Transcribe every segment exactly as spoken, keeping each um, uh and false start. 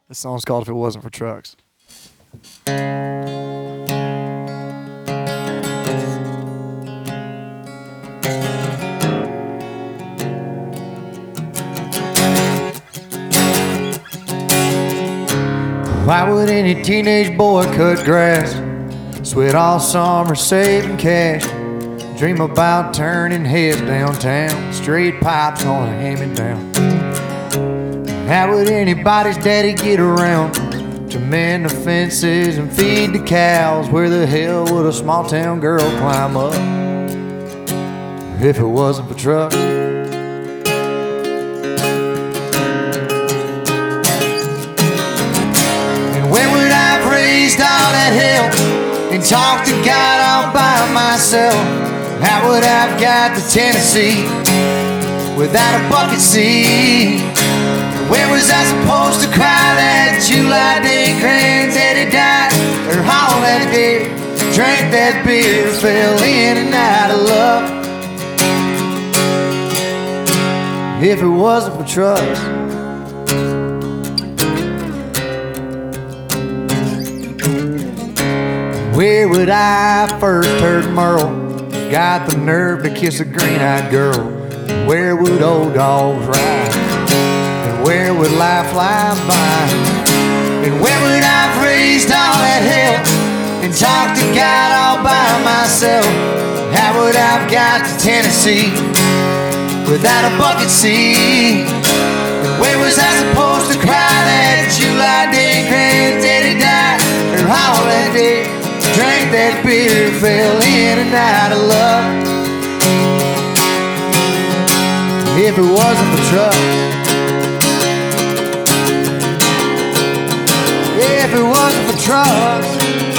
This song's called If It Wasn't for Trucks. Why would any teenage boy cut grass, sweat all summer saving cash, dream about turning heads downtown, straight pipes on a hand-me-down? How would anybody's daddy get around to mend the fences and feed the cows? Where the hell would a small town girl climb up if it wasn't for trucks? And when would I have raised all that hell and talked to God all by myself? How would I have got to Tennessee without a bucket seat? Where was I supposed to cry that July day granddaddy died? Or all that day, drank that beer, fell in and out of love? If it wasn't for trucks. Where would I first heard Merle got the nerve to kiss a green-eyed girl? Where would old dogs ride? Where would life lie by? And where would I have raised all that hell and talked to God all by myself? How would I have got to Tennessee without a bucket seat? And where was I supposed to cry that July day granddaddy died? Or all that day, drank that beer, fell in and out of love? If it wasn't for trucks. If it wasn't for trucks.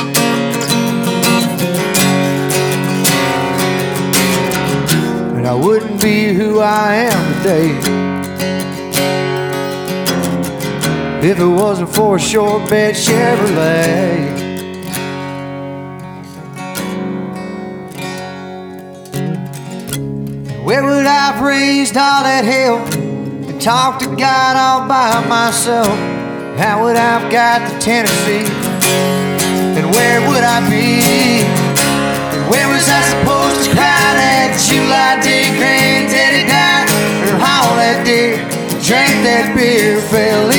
And I wouldn't be who I am today if it wasn't for a short bed Chevrolet. Where would I have raised all that hell and talked to God all by myself? How would I have got to Tennessee? And where would I be? And where was I supposed to cry that July day granddaddy died? Or all that day, drank that beer, fell